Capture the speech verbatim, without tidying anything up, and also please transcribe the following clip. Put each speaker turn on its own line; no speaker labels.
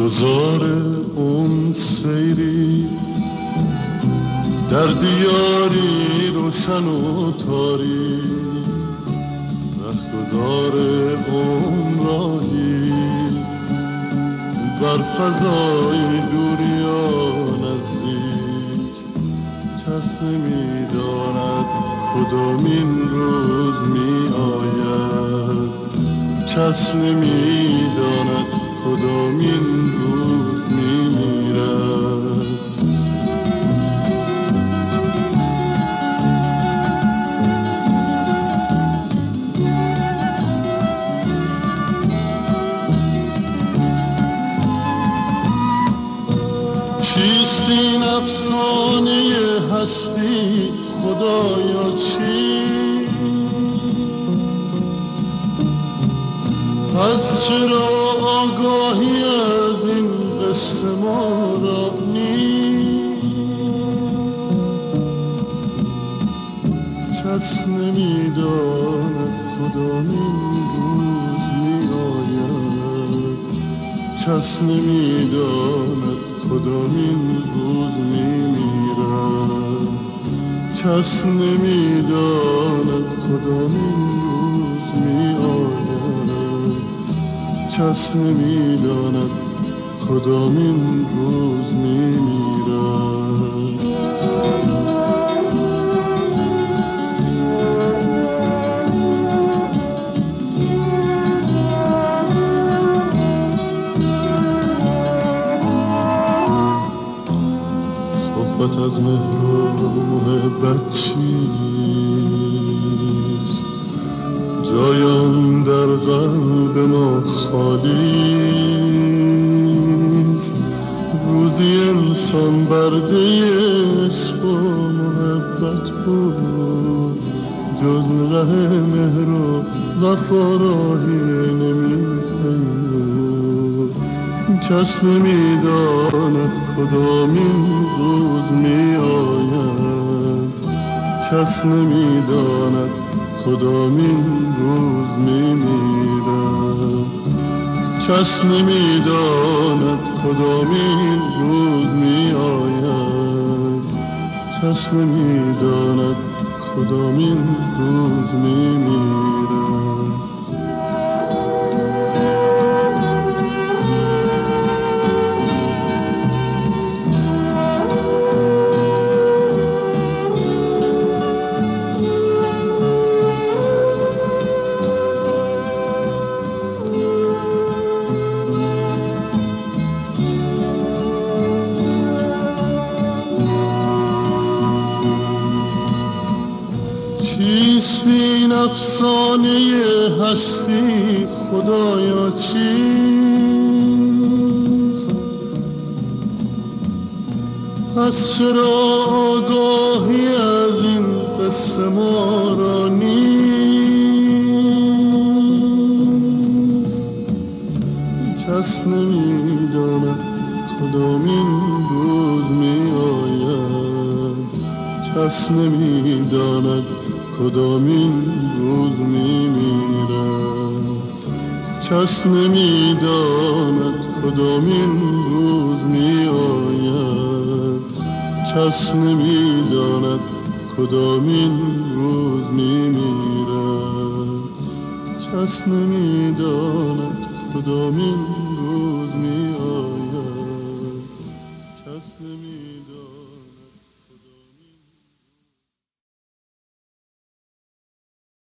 رهگذار اون سیری در دیاری روشن و تاریک، رهگذار اون راهی بر فضای دور یا نزدیک. کس نمی‌داند کدامین روز می آید، کس نمی‌داند کدامین روز می میرد. چیست این افسانه هستی خدایا چیست؟ پس چرا آگاهی از این قصه ما را نیست؟ کس نمی‌داند کدامین روز می آید، کس نمی‌داند کدامین روز می میرد، کس نمی‌داند کدامین روز می آید، کس نمی‌داند کدامین روز می میرد. صحبت از مهر و محبت چیست؟ جایان در قلب ما خالیست. روزی انسان برده عشق و محبت بود، جز ره مهر و وفا راهی نمی‌پیمود. کس نمی‌داند کدامین روز می آید، کس نمی‌داند کدامین روز می میرد، کس نمی‌داند کدامین روز می آید، کس نمی‌داند کدامین روز می میرد. چیست این افسانه هستی خدایا چیست؟ پس چرا آگاهی از این قصه ما را نیست؟ کس نمی‌داند کدامین روز می آید، کس نمی‌داند کدامین روز می میرد، کس نمی‌داند کدامین روز می آید، کس نمی‌داند کدامین روز می میرد، کس نمی‌داند کدامین روز